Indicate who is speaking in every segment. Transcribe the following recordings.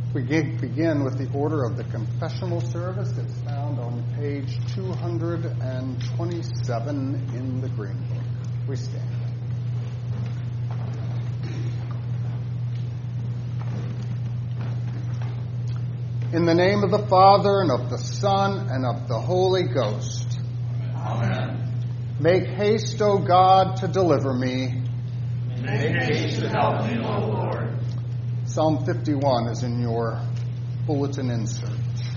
Speaker 1: We begin with the order of the confessional service. It's found on page 227 in the Green Book. We stand. In the name of the Father, and of the Son, and of the Holy Ghost.
Speaker 2: Amen.
Speaker 1: Make haste, O God, to deliver me.
Speaker 2: Make haste to help me, O Lord.
Speaker 1: Psalm 51 is in your bulletin insert.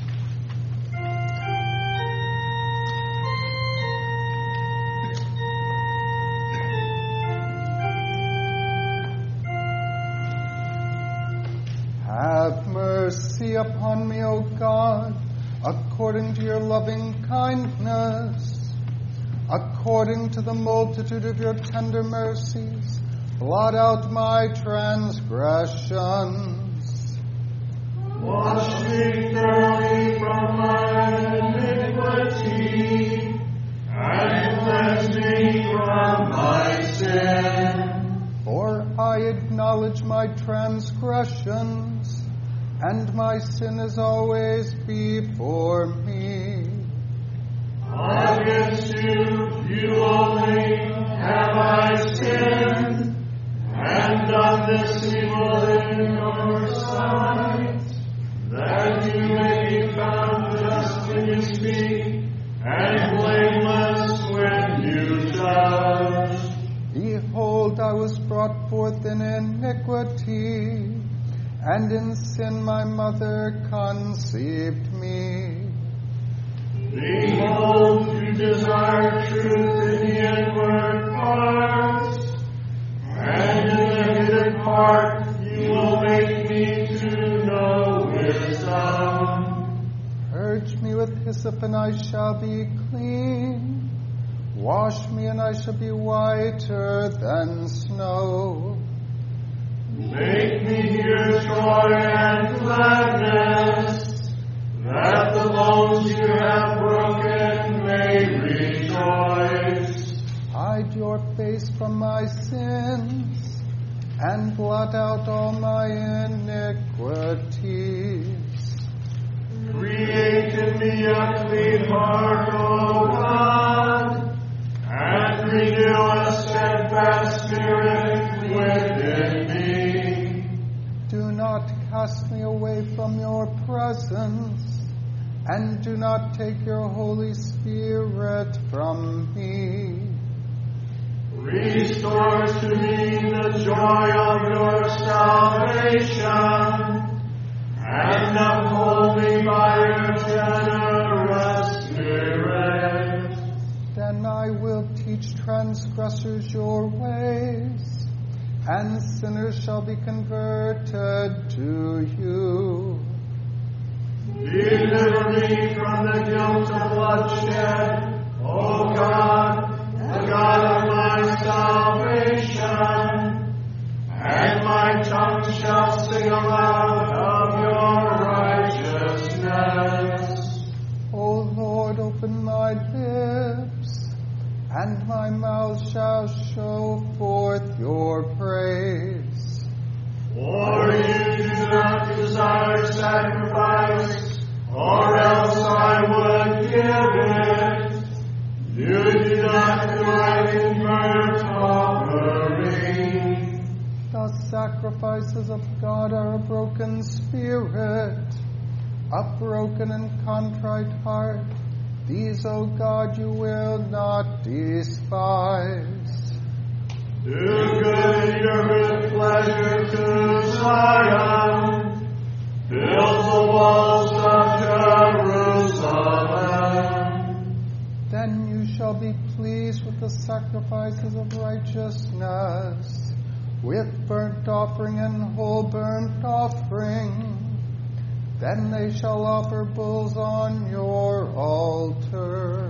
Speaker 1: Have mercy upon me, O God, according to your loving kindness, according to the multitude of your tender mercies. Blot out my transgressions.
Speaker 2: Wash me thoroughly from my iniquity, and cleanse me from my sin.
Speaker 1: For I acknowledge my transgressions, and my sin is always before me.
Speaker 2: Against you only have I sinned, and done this evil in your sight, that you may be found just when you speak, and blameless when you judge.
Speaker 1: Behold, I was brought forth in iniquity, and in sin my mother conceived me.
Speaker 2: Behold, you desire truth in the inward parts, and in the hidden part you will make me to know wisdom.
Speaker 1: Purge me with hyssop, and I shall be clean. Wash me, and I shall be whiter than snow.
Speaker 2: Make me hear joy and gladness, that the bones you have broken may rejoice.
Speaker 1: Hide your face from my sins, and blot out all my iniquities.
Speaker 2: Create in me a clean heart, O God, and renew a steadfast spirit within me.
Speaker 1: Do not cast me away from your presence, and do not take your Holy Spirit from me.
Speaker 2: Restore to me the joy of your salvation, and uphold me by your generous spirit.
Speaker 1: Then I will teach transgressors your ways, and sinners shall be converted to you.
Speaker 2: Deliver me from the guilt of bloodshed, O God, the God of my salvation, and my tongue shall sing aloud of your righteousness.
Speaker 1: O Lord, open my lips, and my mouth shall show forth your praise.
Speaker 2: For you do not desire sacrifice, or else I would give it. You do not delight in burnt offering.
Speaker 1: The sacrifices of God are a broken spirit, a broken and contrite heart. These, O God, you will not despise.
Speaker 2: Do good in your good pleasure to Zion. Build the walls of Jerusalem.
Speaker 1: Then you shall be pleased with the sacrifices of righteousness, with burnt offering and whole burnt offering. Then they shall offer bulls on your altar.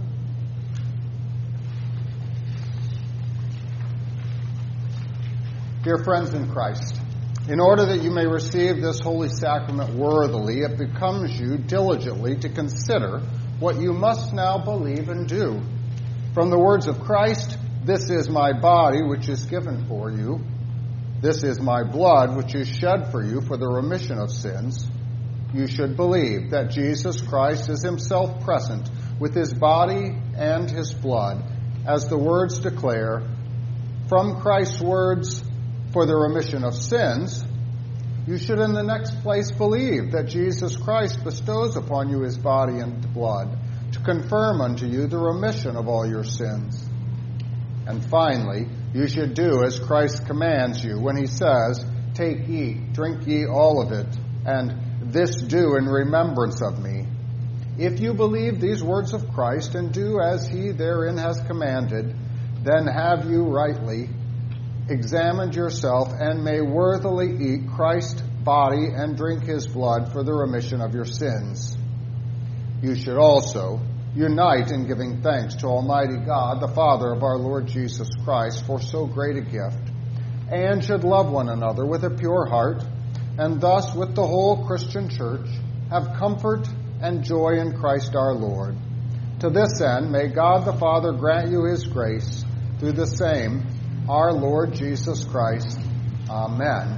Speaker 1: Dear friends in Christ, in order that you may receive this holy sacrament worthily, it becomes you diligently to consider what you must now believe and do. From the words of Christ, "This is my body, which is given for you," "This is my blood, which is shed for you for the remission of sins," you should believe that Jesus Christ is himself present with his body and his blood, as the words declare. From Christ's words, "for the remission of sins," you should in the next place believe that Jesus Christ bestows upon you his body and blood to confirm unto you the remission of all your sins. And finally, you should do as Christ commands you when he says, "Take, eat, drink ye all of it, and this do in remembrance of me." If you believe these words of Christ and do as he therein has commanded, then have you rightly examined yourself and may worthily eat Christ's body and drink his blood for the remission of your sins. You should also unite in giving thanks to Almighty God, the Father of our Lord Jesus Christ, for so great a gift, and should love one another with a pure heart, and thus with the whole Christian church have comfort and joy in Christ our Lord. To this end, may God the Father grant you his grace through the same our Lord Jesus Christ. Amen.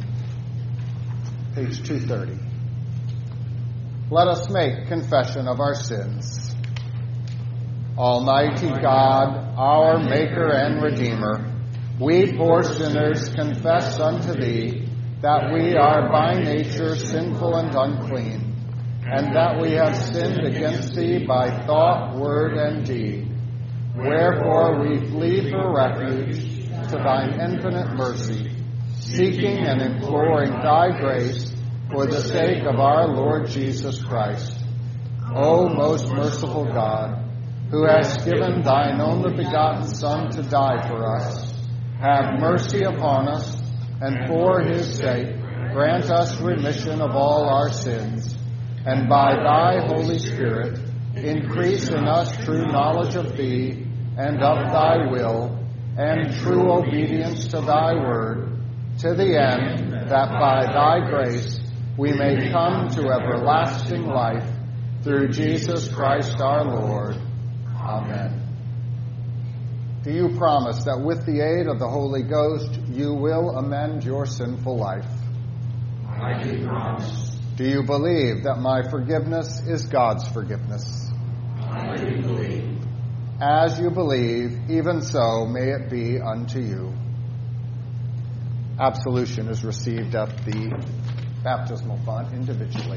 Speaker 1: Page 230. Let us make confession of our sins. Almighty God, our Maker and Redeemer, we poor sinners confess unto thee that we are by nature sinful and unclean, and that we have sinned against thee by thought, word, and deed. Wherefore we flee for refuge to thine infinite mercy, seeking and imploring thy grace for the sake of our Lord Jesus Christ. O most merciful God, who hast given thine only begotten Son to die for us, have mercy upon us, and for his sake grant us remission of all our sins, and by thy Holy Spirit increase in us true knowledge of thee and of thy will, and true obedience to thy word, to the end that by thy grace we may come to everlasting life, through Jesus Christ our Lord. Amen. Do you promise that with the aid of the Holy Ghost you will amend your sinful life?
Speaker 2: I do promise.
Speaker 1: Do you believe that my forgiveness is God's forgiveness?
Speaker 2: I do believe.
Speaker 1: As you believe, even so may it be unto you. Absolution is received at the baptismal font individually.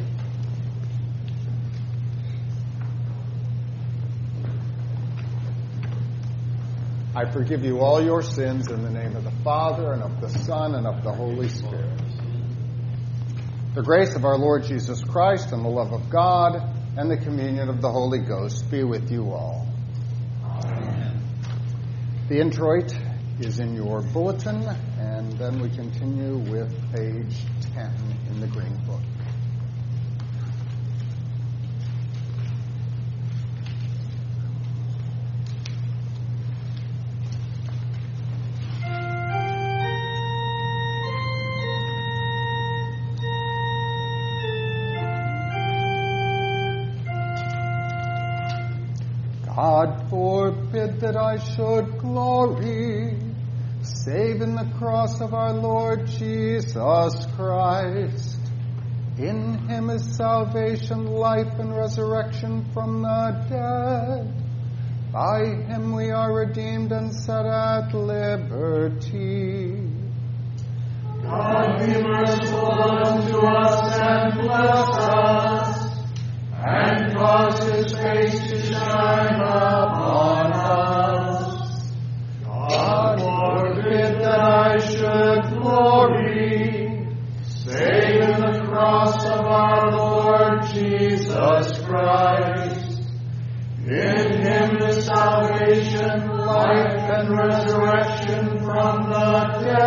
Speaker 1: I forgive you all your sins in the name of the Father, and of the Son, and of the Holy Spirit. The grace of our Lord Jesus Christ, and the love of God, and the communion of the Holy Ghost be with you all.
Speaker 2: Amen.
Speaker 1: The introit is in your bulletin, and then we continue with page 10 in the Green Book. God forbid that I should glory, save in the cross of our Lord Jesus Christ. In him is salvation, life, and resurrection from the dead. By him we are redeemed and set at liberty.
Speaker 2: God be merciful unto us and bless us, and cause his face to shine upon us. God forbid that I should glory, save in the cross of our Lord Jesus Christ. In him is salvation, life, and resurrection from the dead.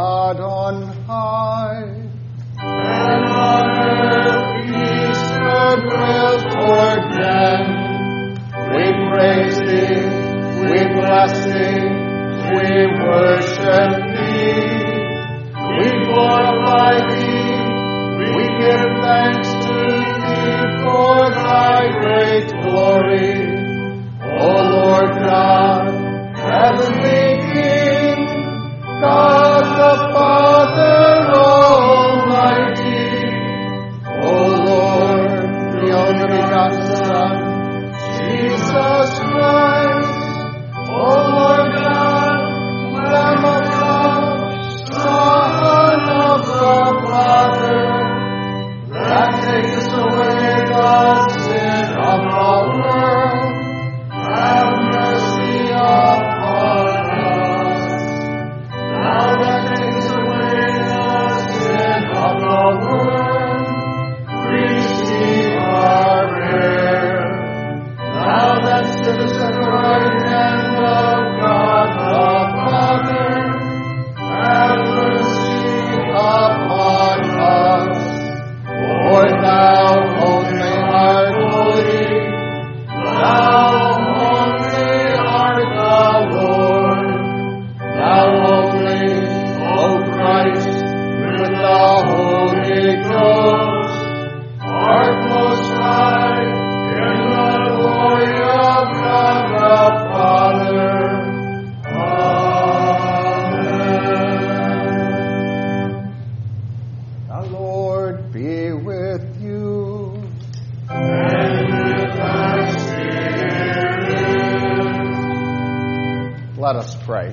Speaker 1: God on high.
Speaker 2: And on earth peace, goodwill toward men. We praise thee, we bless thee, we worship thee. We glorify thee, we give thanks to thee for thy great glory. O Lord God, heavenly King, God the Father Almighty. O Lord, the only begotten Son, Jesus Christ. O Lord God, Lamb of God, Son of the Father, that takest away the sin of the world, have mercy upon us. Thou that takest away the sin of the world, receive our prayer. Thou that sittest at the right hand of God the Father, have mercy upon us. For thou only art holy, thou only art the Lord, thou only, O Christ, with the Holy Ghost, art most high in the glory of God the Father. Amen.
Speaker 1: The Lord be with you.
Speaker 2: And with thy spirit.
Speaker 1: Let us pray.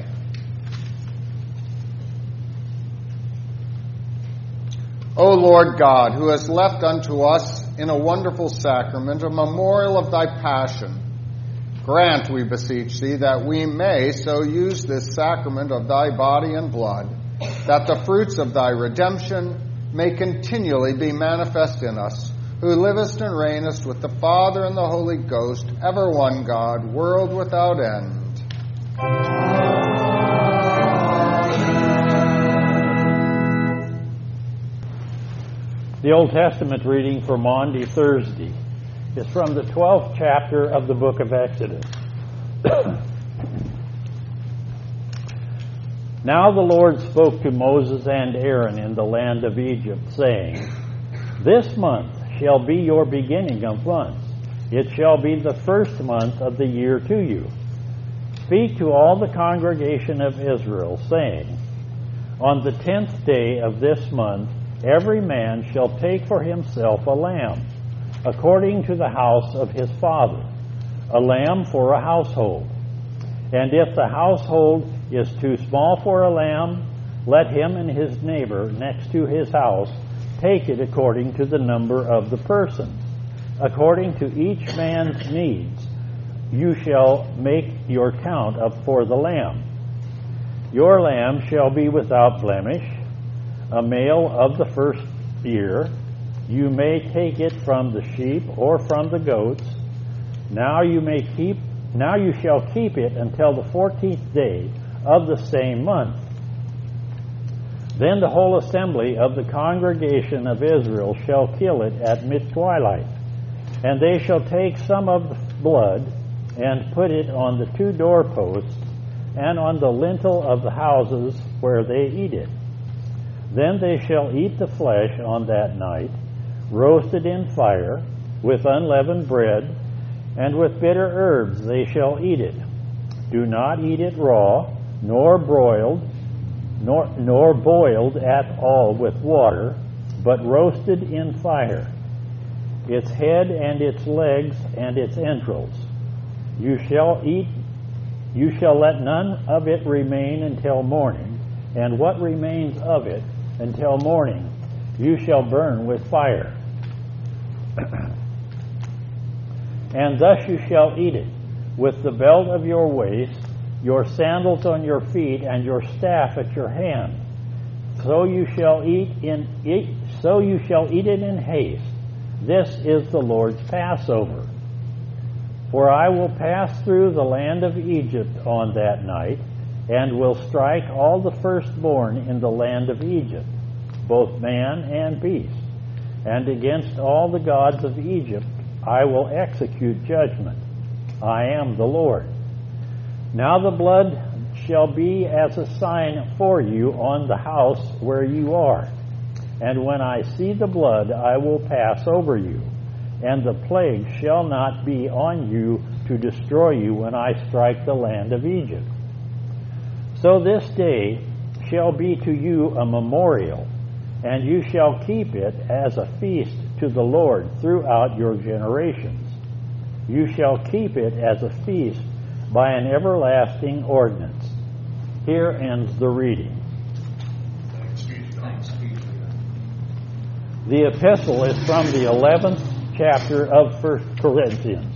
Speaker 1: O Lord God, who hast left unto us in a wonderful sacrament a memorial of thy passion, grant, we beseech thee, that we may so use this sacrament of thy body and blood, that the fruits of thy redemption may continually be manifest in us, who livest and reignest with the Father and the Holy Ghost, ever one God, world without end.
Speaker 3: The Old Testament reading for Maundy, Thursday, is from the 12th chapter of the book of Exodus. Now the Lord spoke to Moses and Aaron in the land of Egypt, saying, This month shall be your beginning of months. It shall be the first month of the year to you. Speak to all the congregation of Israel, saying, On the 10th day of this month, every man shall take for himself a lamb, according to the house of his father, a lamb for a household. And if the household is too small for a lamb, let him and his neighbor next to his house take it according to the number of the persons. According to each man's needs, you shall make your count up for the lamb. Your lamb shall be without blemish, a male of the first year. You may take it from the sheep or from the goats. Now you shall keep it until the 14th day of the same month. Then the whole assembly of the congregation of Israel shall kill it at mid-twilight. And they shall take some of the blood and put it on the 2 doorposts and on the lintel of the houses where they eat it. Then they shall eat the flesh on that night, roasted in fire, with unleavened bread, and with bitter herbs they shall eat it. Do not eat it raw, nor broiled, nor boiled at all with water, but roasted in fire, its head and its legs and its entrails. You shall let none of it remain until morning, and what remains of it until morning you shall burn with fire. And thus you shall eat it, with the belt of your waist, your sandals on your feet, and your staff at your hand. So you shall eat it in haste. This is the Lord's Passover. For I will pass through the land of Egypt on that night, and will strike all the firstborn in the land of Egypt, both man and beast. And against all the gods of Egypt I will execute judgment. I am the Lord. Now the blood shall be as a sign for you on the house where you are. And when I see the blood, I will pass over you, and the plague shall not be on you to destroy you when I strike the land of Egypt. So this day shall be to you a memorial, and you shall keep it as a feast to the Lord throughout your generations. You shall keep it as a feast by an everlasting ordinance. Here ends the reading.
Speaker 2: Thanks be to God.
Speaker 3: The epistle is from the 11th chapter of 1 Corinthians.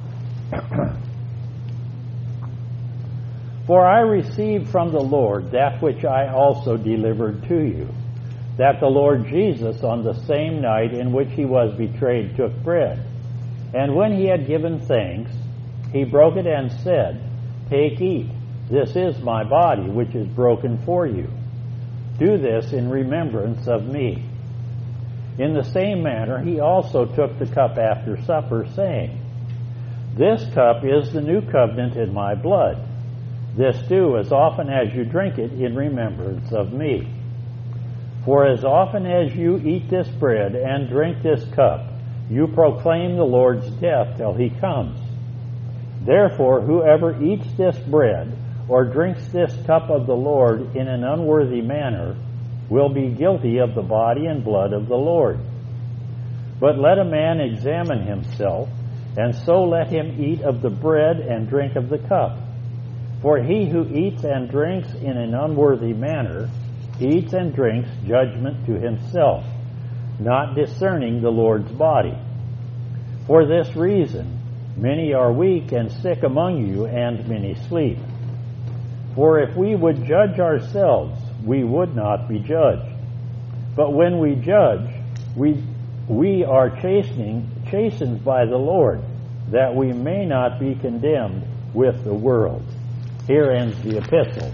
Speaker 3: For I received from the Lord that which I also delivered to you, that the Lord Jesus, on the same night in which he was betrayed, took bread. And when he had given thanks, he broke it and said, Take, eat. This is my body, which is broken for you. Do this in remembrance of me. In the same manner, he also took the cup after supper, saying, This cup is the new covenant in my blood. This do as often as you drink it in remembrance of me. For as often as you eat this bread and drink this cup, you proclaim the Lord's death till he comes. Therefore, whoever eats this bread or drinks this cup of the Lord in an unworthy manner will be guilty of the body and blood of the Lord. But let a man examine himself, and so let him eat of the bread and drink of the cup. For he who eats and drinks in an unworthy manner eats and drinks judgment to himself, not discerning the Lord's body. For this reason, many are weak and sick among you, and many sleep. For if we would judge ourselves, we would not be judged. But when we judge, we are chastened by the Lord, that we may not be condemned with the world. Here ends the epistle.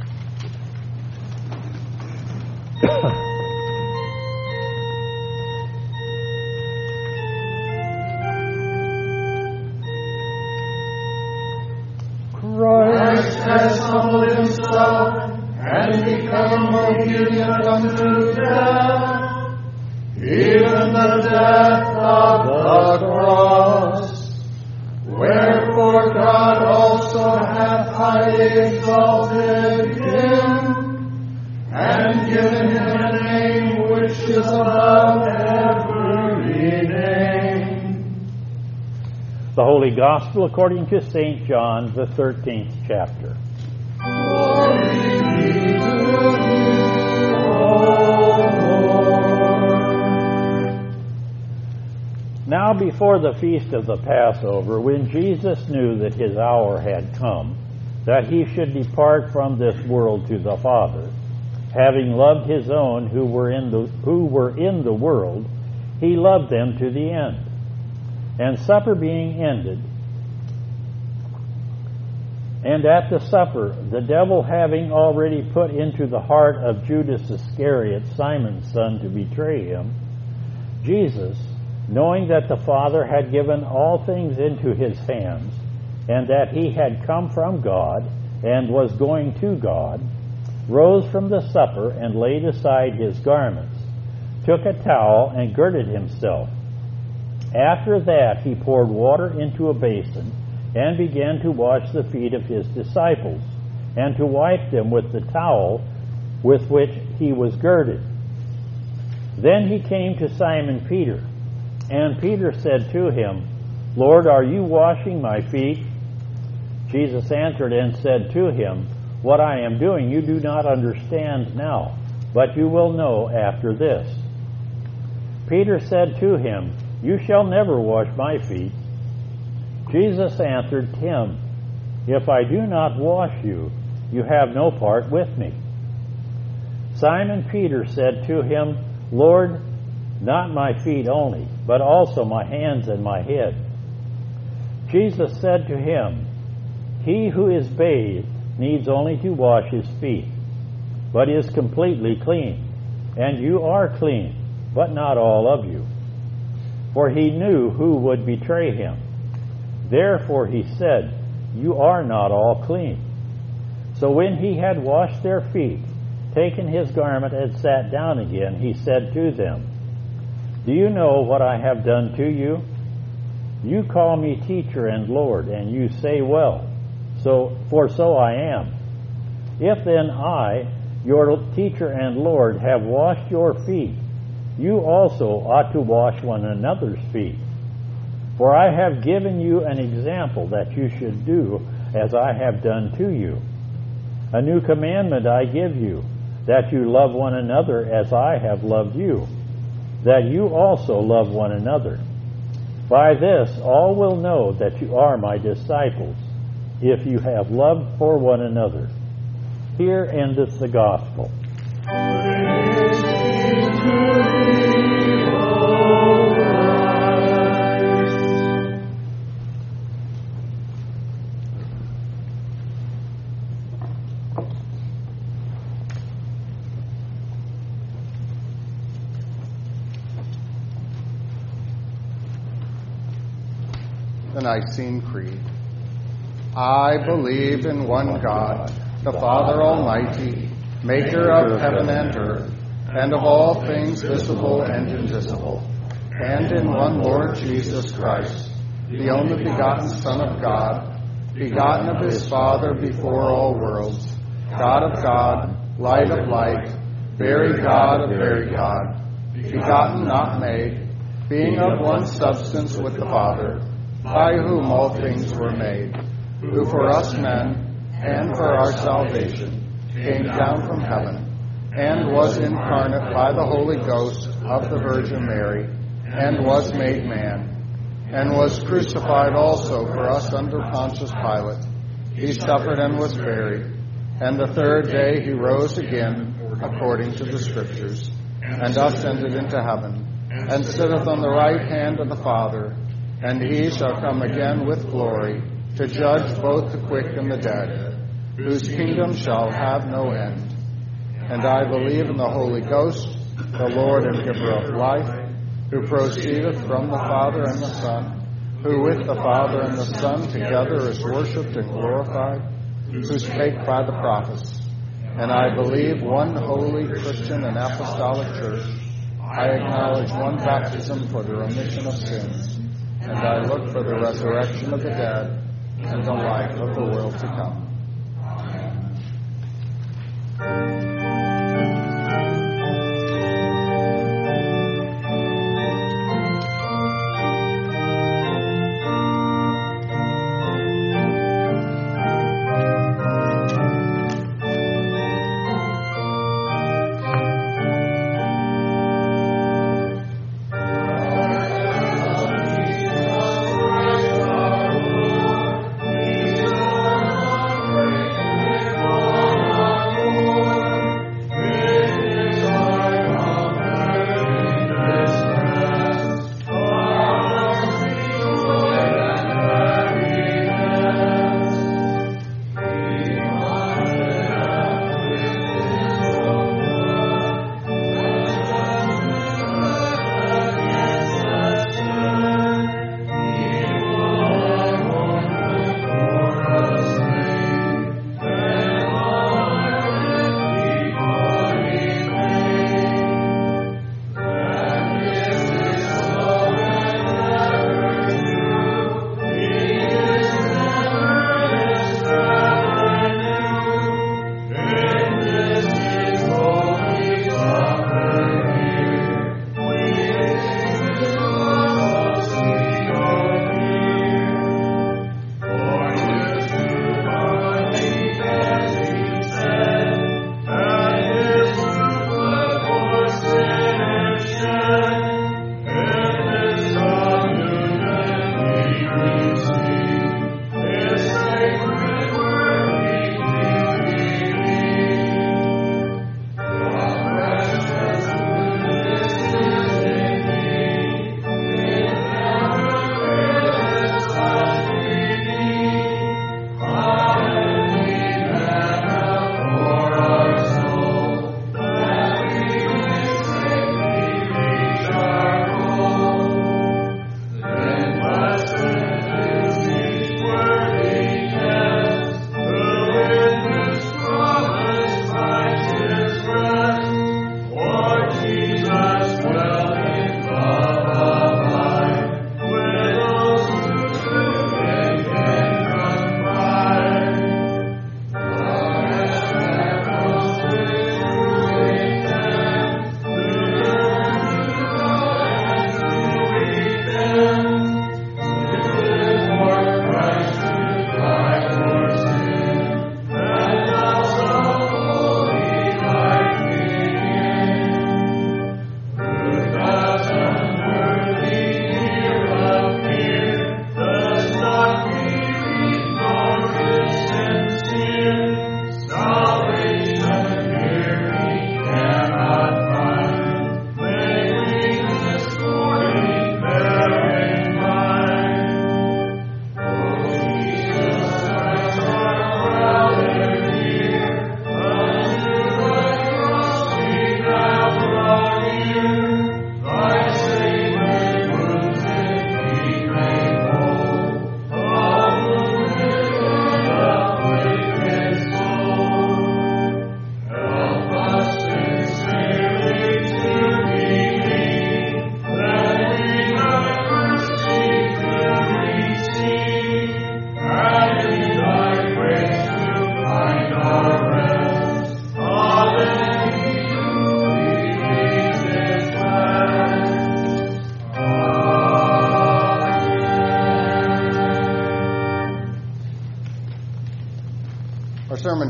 Speaker 2: Christ has humbled himself and become obedient unto death, even the death of the cross. Wherefore God also hath highly exalted him, and given him a name which is above every name.
Speaker 3: The Holy Gospel according to St. John, the 13th chapter.
Speaker 2: Glory be to thee, O Lord.
Speaker 3: Now before the feast of the Passover, when Jesus knew that his hour had come, that he should depart from this world to the Father, having loved his own who were in the world, he loved them to the end. And supper being ended, and at the supper, the devil having already put into the heart of Judas Iscariot, Simon's son, to betray him, Jesus, knowing that the Father had given all things into his hands, and that he had come from God and was going to God, rose from the supper and laid aside his garments, took a towel and girded himself. After that he poured water into a basin and began to wash the feet of his disciples and to wipe them with the towel with which he was girded. Then he came to Simon Peter, and Peter said to him, Lord, are you washing my feet? Jesus answered and said to him, What I am doing you do not understand now, but you will know after this. Peter said to him, You shall never wash my feet. Jesus answered him, If I do not wash you, you have no part with me. Simon Peter said to him, Lord, not my feet only, but also my hands and my head. Jesus said to him, He who is bathed needs only to wash his feet, but is completely clean. And you are clean, but not all of you. For he knew who would betray him. Therefore he said, you are not all clean. So when he had washed their feet, taken his garment and sat down again, he said to them, do you know what I have done to you? You call me teacher and Lord, and you say, well, for so I am. If then I, your teacher and Lord, have washed your feet, you also ought to wash one another's feet. For I have given you an example that you should do as I have done to you. A new commandment I give you, that you love one another as I have loved you, that you also love one another. By this all will know that you are my disciples, if you have love for one another. Here endeth the gospel.
Speaker 2: Praise be to thee, O Christ.
Speaker 1: The Nicene Creed. I believe in one God, the Father Almighty, maker of heaven and earth, and of all things visible and invisible, and in one Lord Jesus Christ, the only begotten Son of God, begotten of his Father before all worlds, God of God, light of light, very God of very God, begotten, not made, being of one substance with the Father, by whom all things were made, who for us men and for our salvation came down from heaven, and was incarnate by the Holy Ghost of the Virgin Mary, and was made man, and was crucified also for us under Pontius Pilate. He suffered and was buried, and the third day he rose again, according to the Scriptures, and ascended into heaven, and sitteth on the right hand of the Father, and he shall come again with glory, to judge both the quick and the dead, whose kingdom shall have no end. And I believe in the Holy Ghost, the Lord and giver of life, who proceedeth from the Father and the Son, who with the Father and the Son together is worshipped and glorified, who spake by the prophets. And I believe one holy Christian and apostolic church. I acknowledge one baptism for the remission of sins, and I look for the resurrection of the dead and the life of the world to come.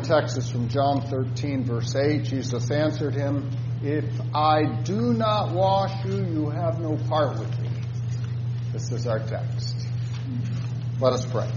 Speaker 1: text is from John 13, verse 8. Jesus answered him, "If I do not wash you, you have no part with me." This is our text. Let us pray.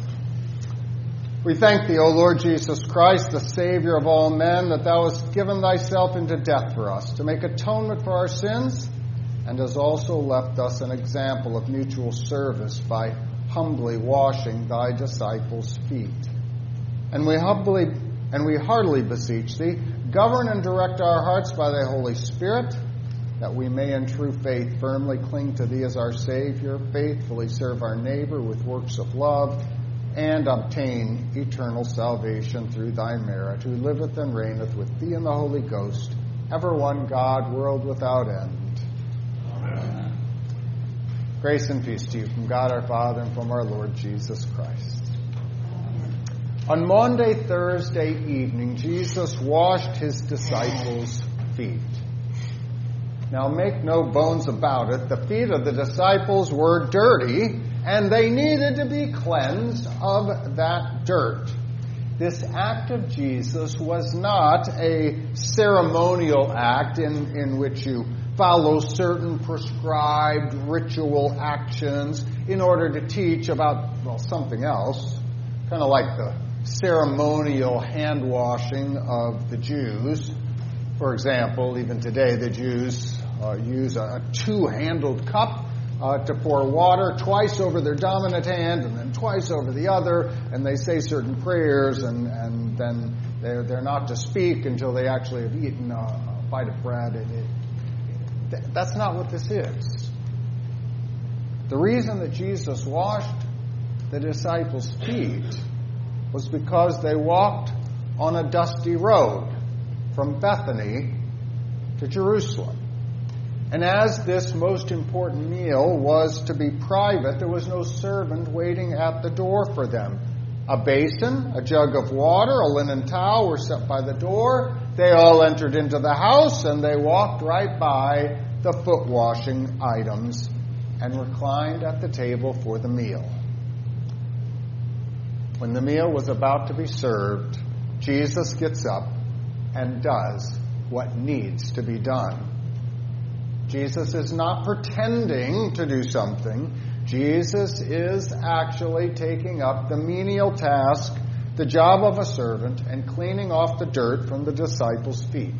Speaker 1: We thank thee, O Lord Jesus Christ, the Savior of all men, that thou hast given thyself into death for us, to make atonement for our sins, and hast also left us an example of mutual service by humbly washing thy disciples' feet. And we heartily beseech thee, govern and direct our hearts by thy Holy Spirit, that we may in true faith firmly cling to thee as our Savior, faithfully serve our neighbor with works of love, and obtain eternal salvation through thy merit, who liveth and reigneth with thee in the Holy Ghost, ever one God, world without end. Amen. Grace and peace to you from God our Father and from our Lord Jesus Christ. On Maundy Thursday evening, Jesus washed his disciples' feet. Now make no bones about it, the feet of the disciples were dirty, and they needed to be cleansed of that dirt. This act of Jesus was not a ceremonial act in which you follow certain prescribed ritual actions in order to teach about, something else, kind of like the ceremonial hand washing of the Jews. For example, even today the Jews use a two-handled cup to pour water twice over their dominant hand and then twice over the other, and they say certain prayers, and then they're not to speak until they actually have eaten a bite of bread. That's not what this is. The reason that Jesus washed the disciples' feet was because they walked on a dusty road from Bethany to Jerusalem. And as this most important meal was to be private, there was no servant waiting at the door for them. A basin, a jug of water, a linen towel were set by the door. They all entered into the house, and they walked right by the foot washing items and reclined at the table for the meal. When the meal was about to be served, Jesus gets up and does what needs to be done. Jesus is not pretending to do something. Jesus is actually taking up the menial task, the job of a servant, and cleaning off the dirt from the disciples' feet.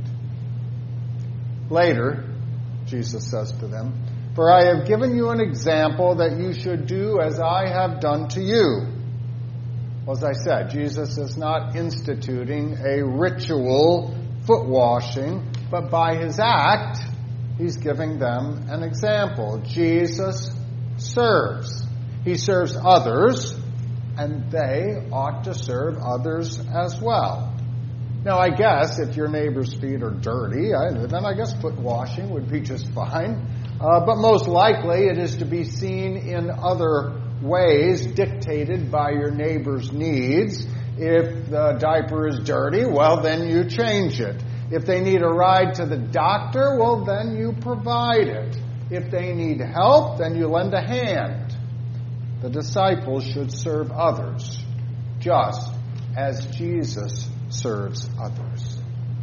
Speaker 1: Later, Jesus says to them, "For I have given you an example that you should do as I have done to you." Well, as I said, Jesus is not instituting a ritual foot washing, but by his act, he's giving them an example. Jesus serves. He serves others, and they ought to serve others as well. Now, I guess if your neighbor's feet are dirty, then I guess foot washing would be just fine. But most likely it is to be seen in other ways dictated by your neighbor's needs. If the diaper is dirty, well, then you change it. If they need a ride to the doctor, well, then you provide it. If they need help, then you lend a hand. The disciples should serve others, just as Jesus serves others.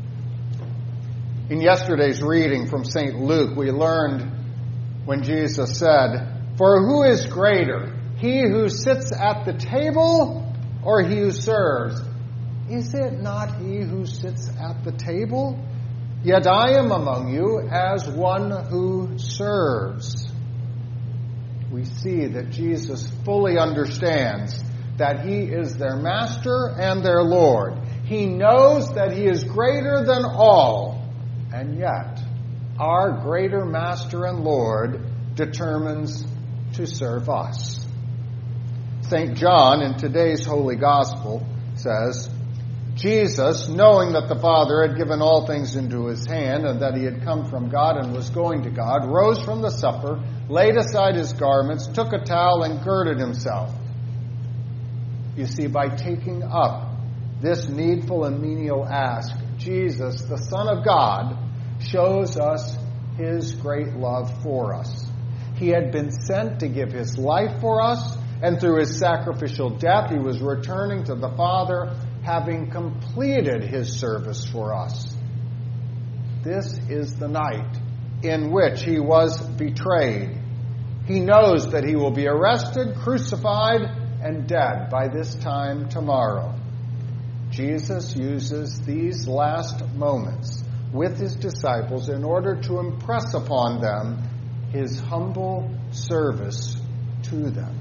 Speaker 1: In yesterday's reading from St. Luke, we learned when Jesus said, "For who is greater, he who sits at the table or he who serves? Is it not he who sits at the table? Yet I am among you as one who serves." We see that Jesus fully understands that he is their master and their Lord. He knows that he is greater than all, and yet our greater master and Lord determines to serve us. St. John, in today's Holy Gospel, says, "Jesus, knowing that the Father had given all things into his hand, and that he had come from God and was going to God, rose from the supper, laid aside his garments, took a towel, and girded himself." You see, by taking up this needful and menial ask, Jesus, the Son of God, shows us his great love for us. He had been sent to give his life for us, and through his sacrificial death, he was returning to the Father, having completed his service for us. This is the night in which he was betrayed. He knows that he will be arrested, crucified, and dead by this time tomorrow. Jesus uses these last moments with his disciples in order to impress upon them his humble service to them.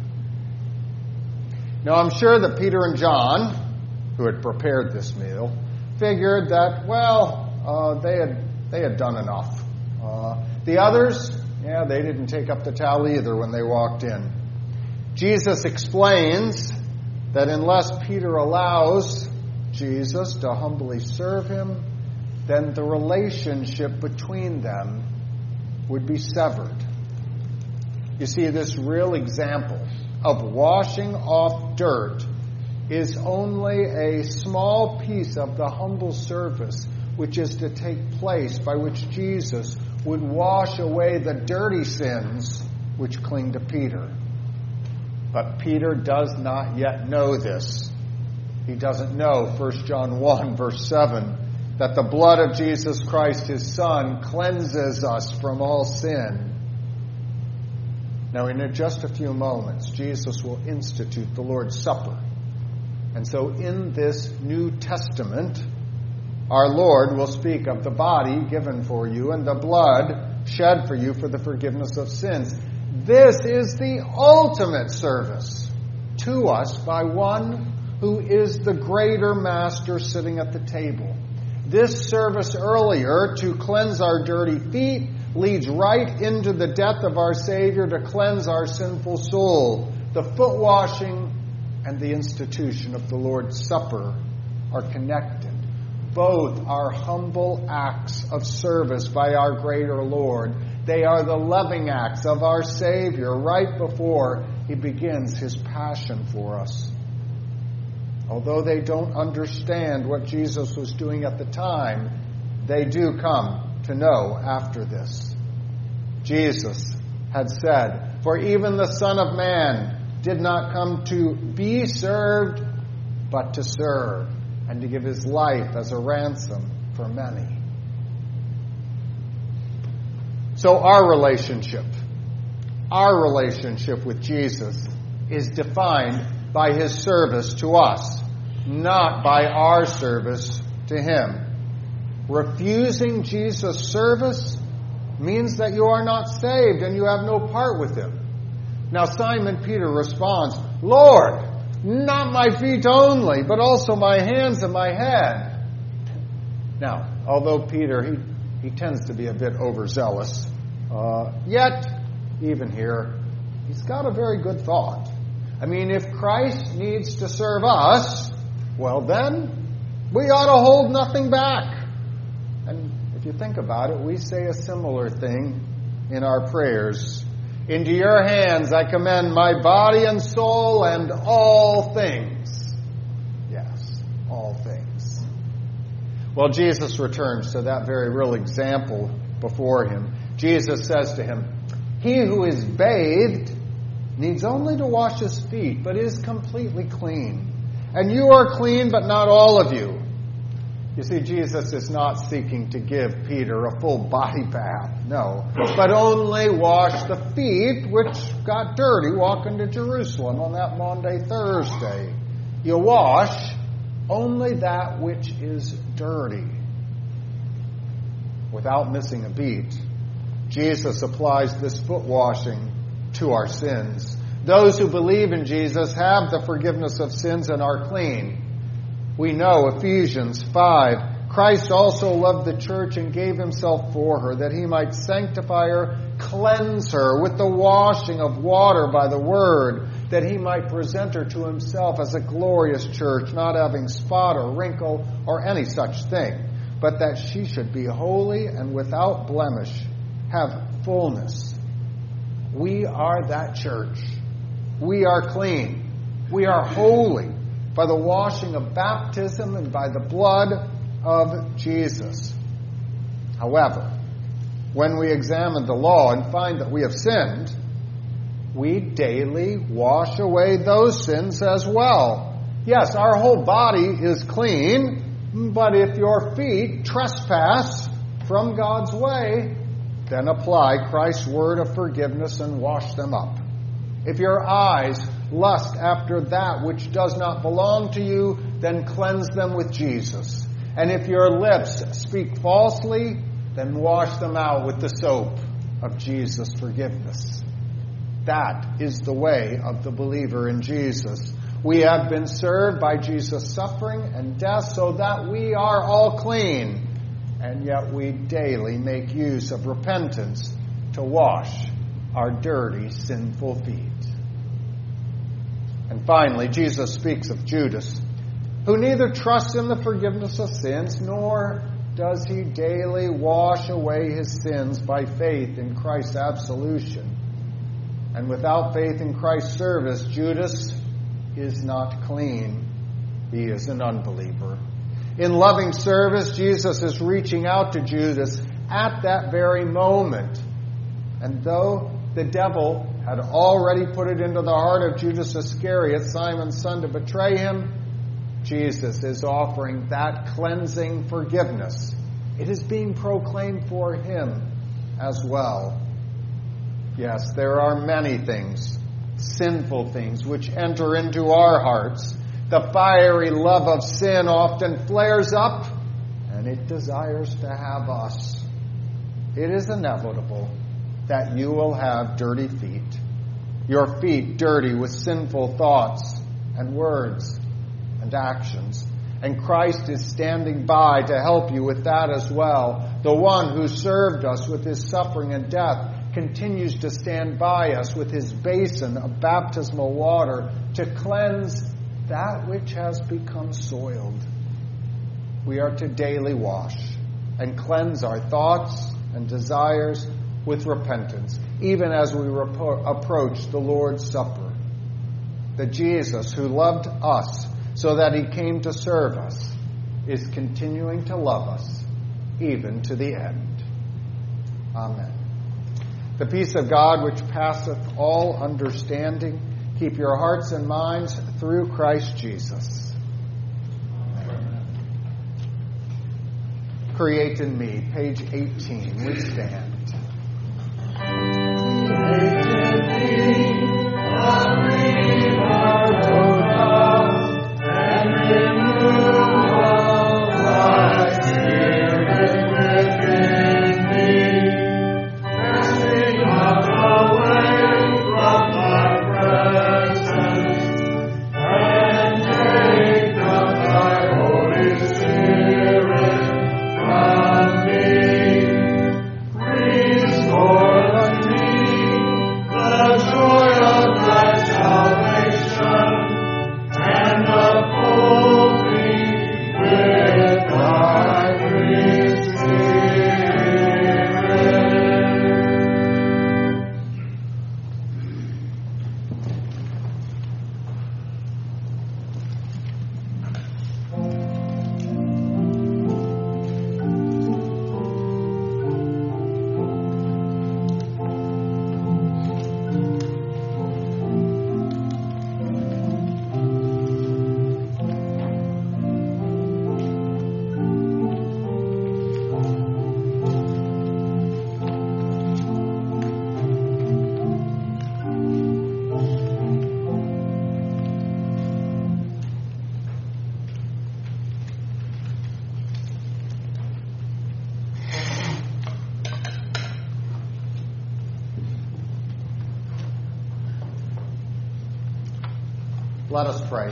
Speaker 1: Now, I'm sure that Peter and John, who had prepared this meal, figured that, they had done enough. The others, they didn't take up the towel either when they walked in. Jesus explains that unless Peter allows Jesus to humbly serve him, then the relationship between them would be severed. You see, this real example of washing off dirt is only a small piece of the humble service which is to take place, by which Jesus would wash away the dirty sins which cling to Peter. But Peter does not yet know this. He doesn't know, 1 John 1, verse 7, that the blood of Jesus Christ, his Son, cleanses us from all sin. Now, in just a few moments, Jesus will institute the Lord's Supper. And so in this New Testament, our Lord will speak of the body given for you and the blood shed for you for the forgiveness of sins. This is the ultimate service to us by one who is the greater master sitting at the table. This service earlier, to cleanse our dirty feet, leads right into the death of our Savior to cleanse our sinful soul. The foot washing and the institution of the Lord's Supper are connected. Both are humble acts of service by our greater Lord. They are the loving acts of our Savior right before he begins his passion for us. Although they don't understand what Jesus was doing at the time, they do come to know after this. Jesus had said, "For even the Son of Man did not come to be served, but to serve, and to give his life as a ransom for many." So our relationship with Jesus is defined by his service to us, not by our service to him. Refusing Jesus' service means that you are not saved and you have no part with him. Now Simon Peter responds, "Lord, not my feet only, but also my hands and my head." Now, although Peter, he tends to be a bit overzealous, yet, even here, he's got a very good thought. I mean, if Christ needs to serve us, well then, we ought to hold nothing back. And if you think about it, we say a similar thing in our prayers. "Into your hands I commend my body and soul and all things." Yes, all things. Well, Jesus returns to that very real example before him. Jesus says to him, "He who is bathed needs only to wash his feet, but is completely clean. And you are clean, but not all of you." You see, Jesus is not seeking to give Peter a full body bath, no, but only wash the feet which got dirty walking to Jerusalem on that Maundy Thursday. You wash only that which is dirty. Without missing a beat, Jesus applies this foot washing to our sins. Those who believe in Jesus have the forgiveness of sins and are clean. We know Ephesians 5, Christ also loved the church and gave himself for her, that he might sanctify her, cleanse her with the washing of water by the word, that he might present her to himself as a glorious church, not having spot or wrinkle or any such thing, but that she should be holy and without blemish, have fullness. We are that church. We are clean. We are holy by the washing of baptism and by the blood of Jesus. However, when we examine the law and find that we have sinned, we daily wash away those sins as well. Yes, our whole body is clean, but if your feet trespass from God's way, then apply Christ's word of forgiveness and wash them up. If your eyes lust after that which does not belong to you, then cleanse them with Jesus. And if your lips speak falsely, then wash them out with the soap of Jesus' forgiveness. That is the way of the believer in Jesus. We have been served by Jesus' suffering and death so that we are all clean. And yet we daily make use of repentance to wash our dirty, sinful feet. And finally, Jesus speaks of Judas, who neither trusts in the forgiveness of sins, nor does he daily wash away his sins by faith in Christ's absolution. And without faith in Christ's service, Judas is not clean. He is an unbeliever. In loving service, Jesus is reaching out to Judas at that very moment. And though the devil had already put it into the heart of Judas Iscariot, Simon's son, to betray him, Jesus is offering that cleansing forgiveness. It is being proclaimed for him as well. Yes, there are many things, sinful things, which enter into our hearts. The fiery love of sin often flares up, and it desires to have us. It is inevitable that you will have dirty feet. Your feet dirty with sinful thoughts and words and actions. And Christ is standing by to help you with that as well. The one who served us with his suffering and death continues to stand by us with his basin of baptismal water to cleanse that which has become soiled. We are to daily wash and cleanse our thoughts and desires with repentance, even as we approach the Lord's Supper. The Jesus who loved us so that he came to serve us is continuing to love us even to the end. Amen. The peace of God which passeth all understanding, keep your hearts and minds through Christ Jesus. Amen. Create in me, page 18. We stand. Let us pray.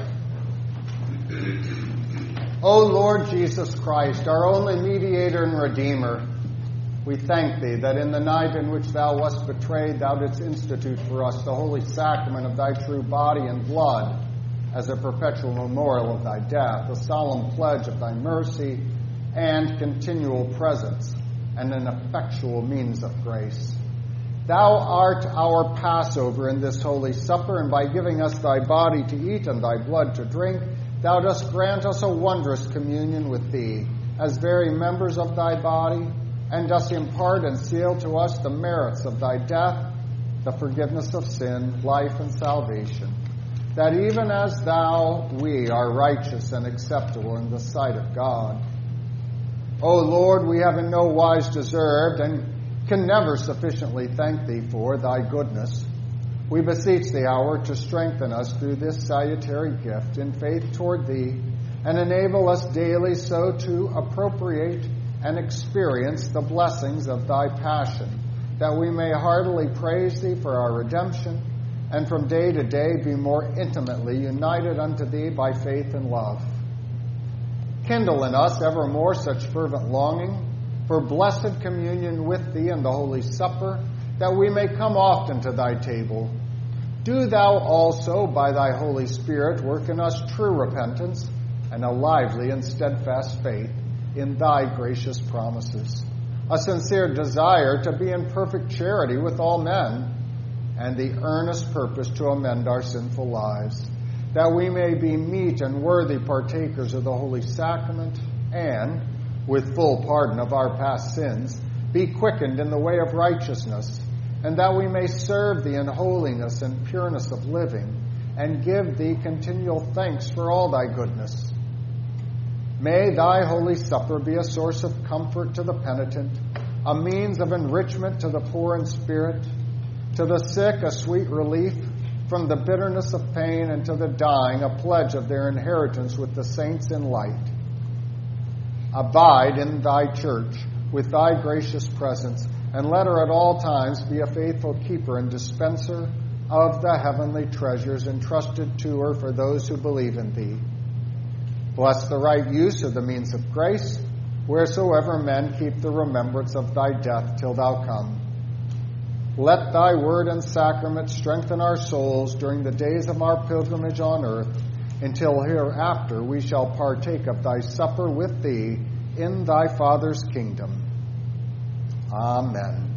Speaker 1: O Lord Jesus Christ, our only mediator and redeemer, we thank thee that in the night in which thou wast betrayed, thou didst institute for us the holy sacrament of thy true body and blood as a perpetual memorial of thy death, a solemn pledge of thy mercy and continual presence, and an effectual means of grace. Thou art our Passover in this holy supper, and by giving us thy body to eat and thy blood to drink, thou dost grant us a wondrous communion with thee as very members of thy body, and dost impart and seal to us the merits of thy death, the forgiveness of sin, life, and salvation. that even as we are righteous and acceptable in the sight of God. O Lord, we have in no wise deserved and can never sufficiently thank thee for thy goodness. We beseech thee, hour, to strengthen us through this salutary gift in faith toward thee, and enable us daily so to appropriate and experience the blessings of thy passion, that we may heartily praise thee for our redemption, and from day to day be more intimately united unto thee by faith and love. Kindle in us evermore such fervent longing for blessed communion with thee in the Holy Supper, that we may come often to thy table. Do thou also, by thy Holy Spirit, work in us true repentance and a lively and steadfast faith in thy gracious promises, a sincere desire to be in perfect charity with all men, and the earnest purpose to amend our sinful lives, that we may be meet and worthy partakers of the Holy Sacrament, and, with full pardon of our past sins, be quickened in the way of righteousness, and that we may serve thee in holiness and pureness of living, and give thee continual thanks for all thy goodness. May thy Holy Supper be a source of comfort to the penitent, a means of enrichment to the poor in spirit, to the sick a sweet relief from the bitterness of pain, and to the dying a pledge of their inheritance with the saints in light. Abide in thy church with thy gracious presence, and let her at all times be a faithful keeper and dispenser of the heavenly treasures entrusted to her for those who believe in thee. Bless the right use of the means of grace, wheresoever men keep the remembrance of thy death till thou come. Let thy word and sacrament strengthen our souls during the days of our pilgrimage on earth, until hereafter we shall partake of thy supper with thee in thy Father's kingdom. Amen.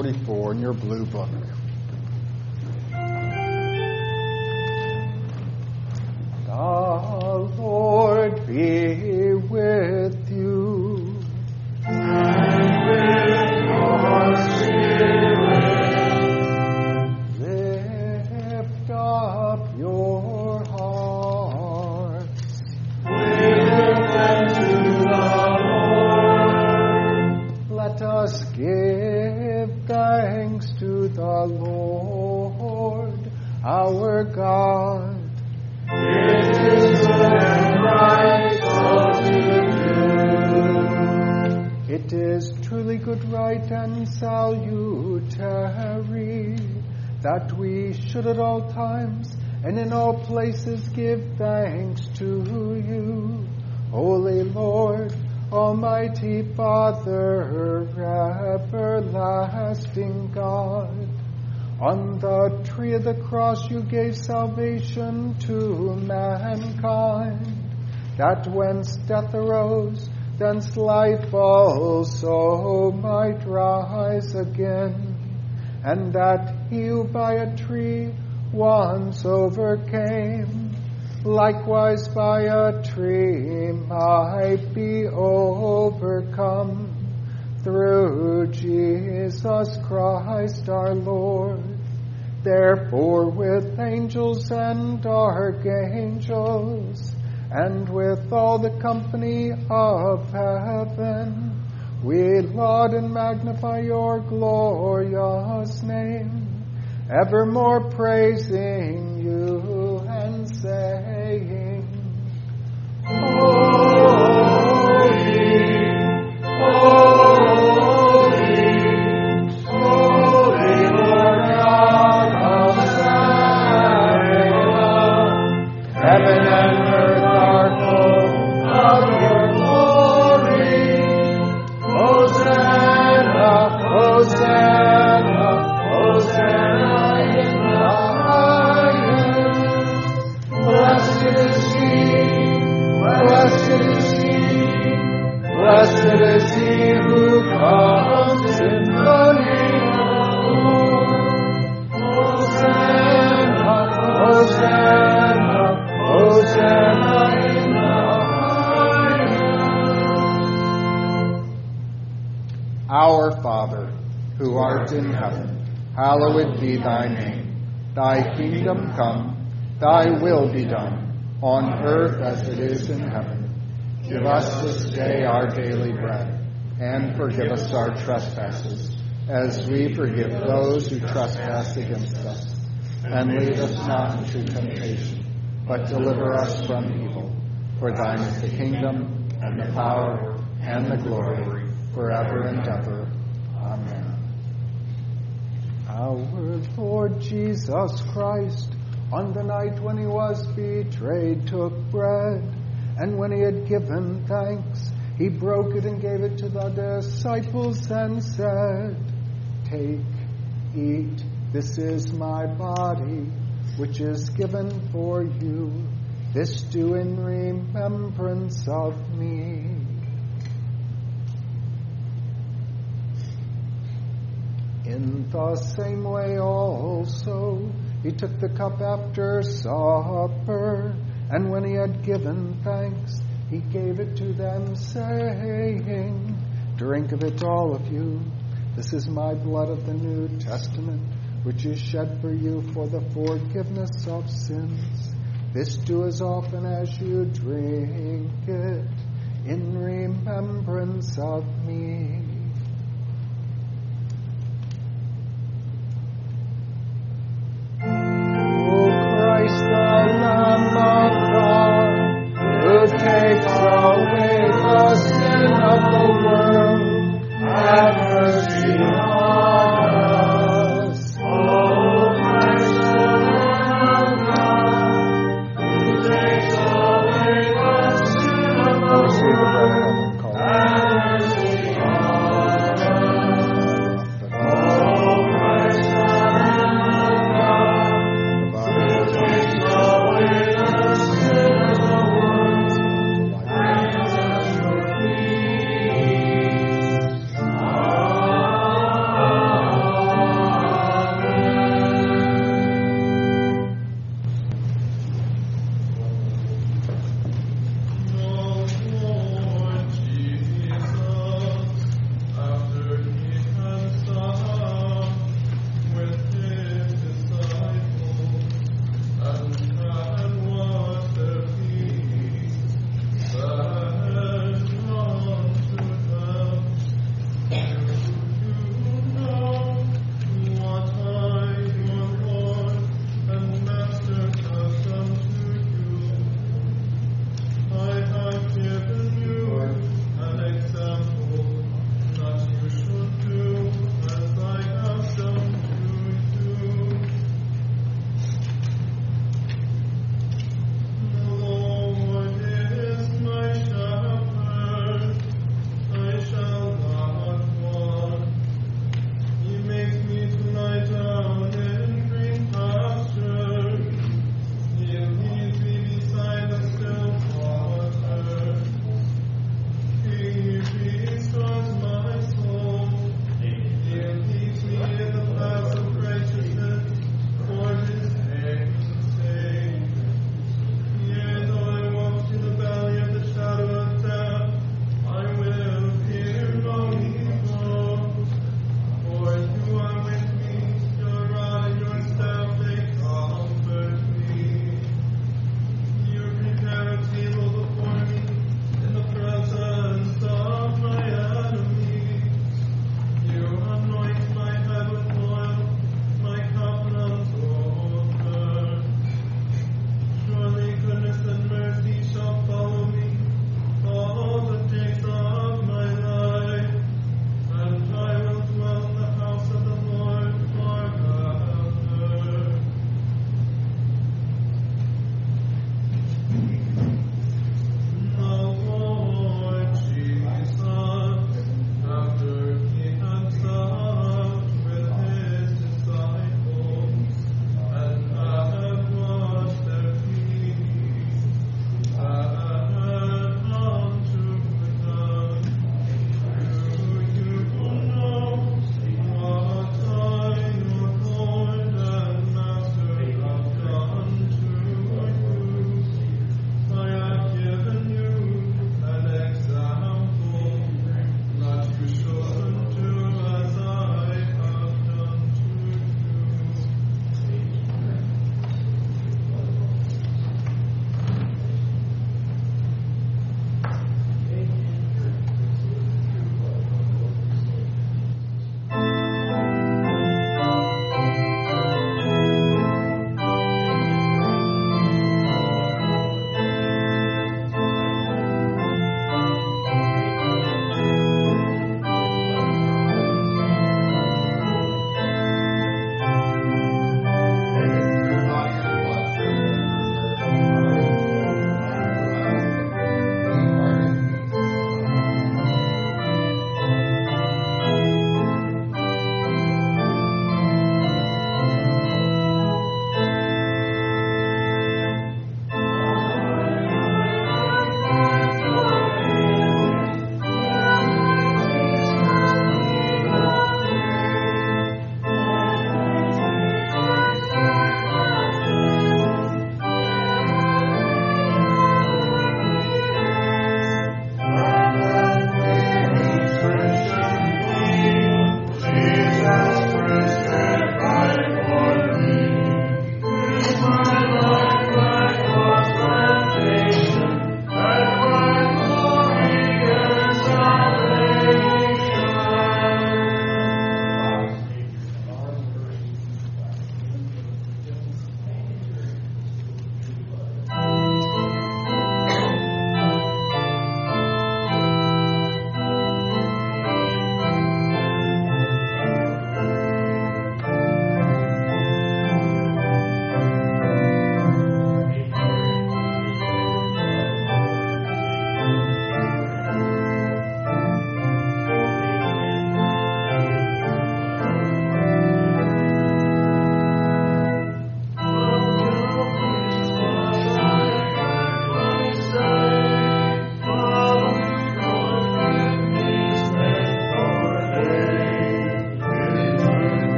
Speaker 1: 44 in your blue book. The Lord be with you.
Speaker 2: And with your spirit.
Speaker 1: Lift up your hearts.
Speaker 2: Lift them to the Lord.
Speaker 1: Let us give thanks to the Lord, our God.
Speaker 2: It is good and right so to do.
Speaker 1: It is truly good, right, and salutary that we should at all times and in all places give thanks to you, Holy Lord, Almighty Father, everlasting God. On the tree of the cross you gave salvation to mankind, that whence death arose, thence life also might rise again, and that he who by a tree once overcame, likewise by a tree might be overcome, through Jesus Christ our Lord. Therefore with angels and archangels, and with all the company of heaven, we laud and magnify your glorious name, evermore praising you and saying, Holy, holy, holy Lord God of Zion, heaven and earth are full of your glory. Hosanna, Hosanna, Hosanna in the highest. Blessed is he, blessed is he, blessed is he who comes in the name of the Lord. Hosanna, Hosanna, Hosanna in the highest. Our Father, who art in heaven, hallowed be thy name. Thy kingdom come, thy will be done, on earth as it is in heaven. Give us this day our daily bread, and forgive us our trespasses, as we forgive those who trespass against us. And lead us not into temptation, but deliver us from evil. For thine is the kingdom, and the power, and the glory, forever and ever. Amen. Our Lord Jesus Christ, on the night when he was betrayed, took bread, and when he had given thanks, he broke it and gave it to the disciples and said, Take, eat, this is my body, which is given for you. This do in remembrance of me. In the same way also, he took the cup after supper, and when he had given thanks, he gave it to them, saying, Drink of it, all of you. This is my blood of the New Testament, which is shed for you for the forgiveness of sins. This do as often as you drink it, in remembrance of me. Takes away the sin of the world, have mercy on us. O Christ, the Lamb of God, who takes away the sin of the world, have mercy on us.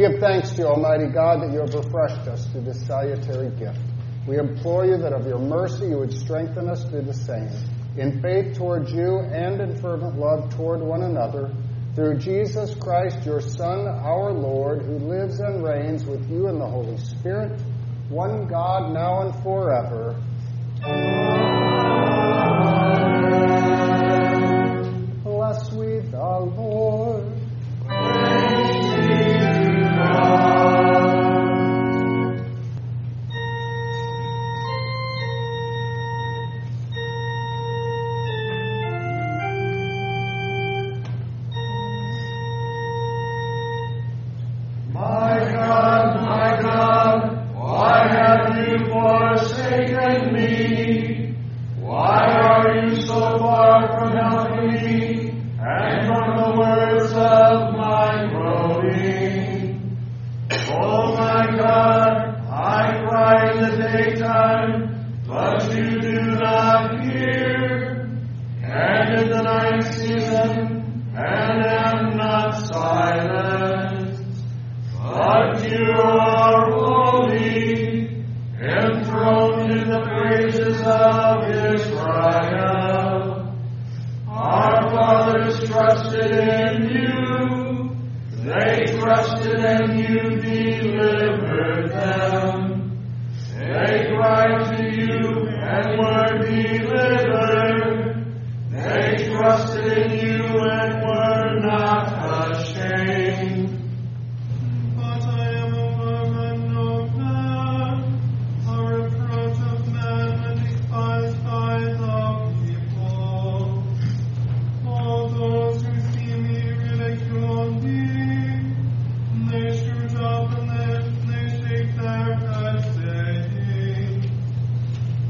Speaker 4: We give thanks to you, Almighty God, that you have refreshed us through this salutary gift. We implore you that of your mercy you would strengthen us through the same, in faith towards you and in fervent love toward one another, through Jesus Christ, your Son, our Lord, who lives and reigns with you in the Holy Spirit, one God, now and forever. Amen. Bless we the Lord.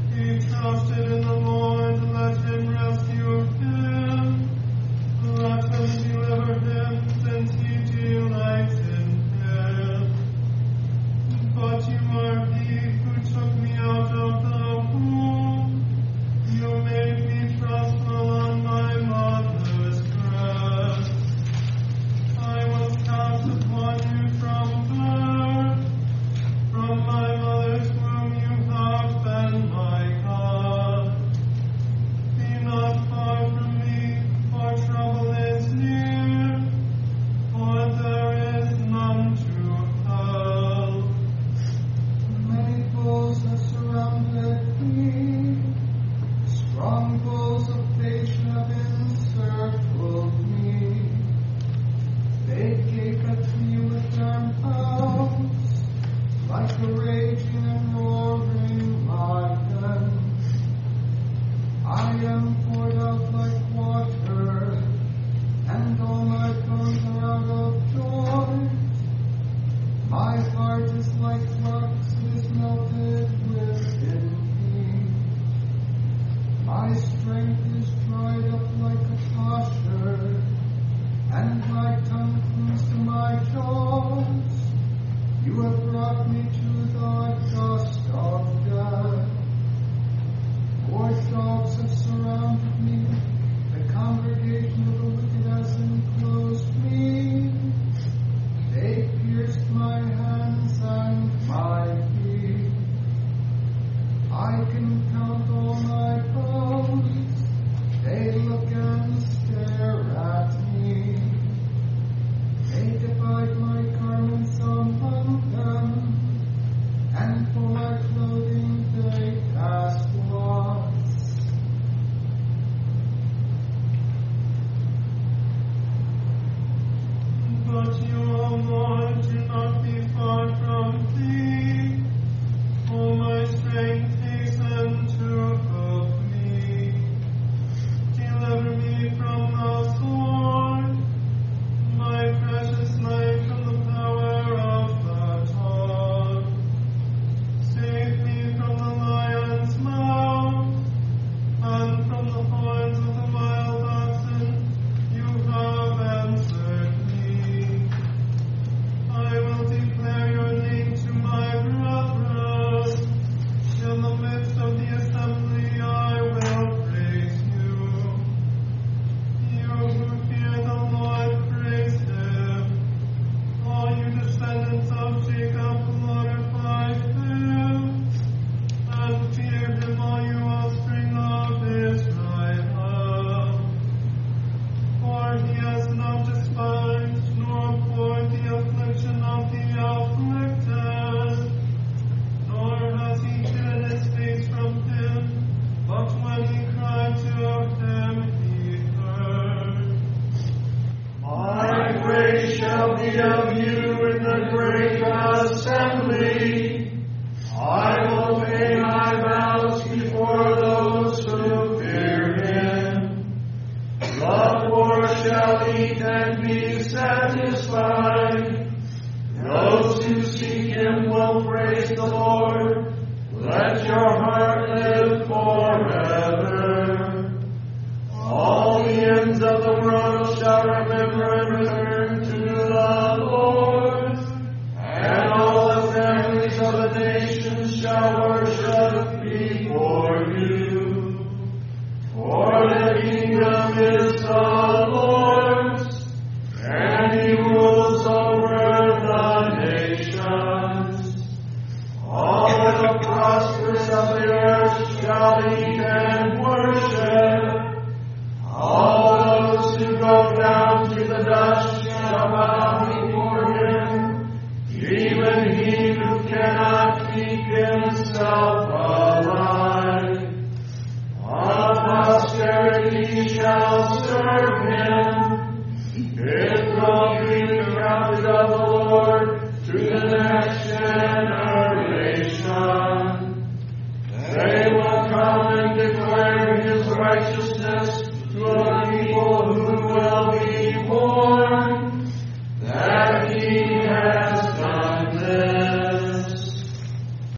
Speaker 2: Trusted in the Lord, let him rescue him. Let meet of you in the great assembly. I will pay my vows before those who fear him. The poor shall eat and be satisfied. Those who seek him will praise the Lord. Let your heart live forever. All the ends of the world shall remember and return to the Lord, and all the families of the nations shall worship before you. For the kingdom is the Lord's, and he rules over the nations. All the prosperous of the earth shall eat and worship. All those who go down to the dust shall bow before him, even he who cannot keep himself alive. All posterity shall serve him. It will be counted of the Lord to the next generation. They will come and declare his righteousness to a people who will be born.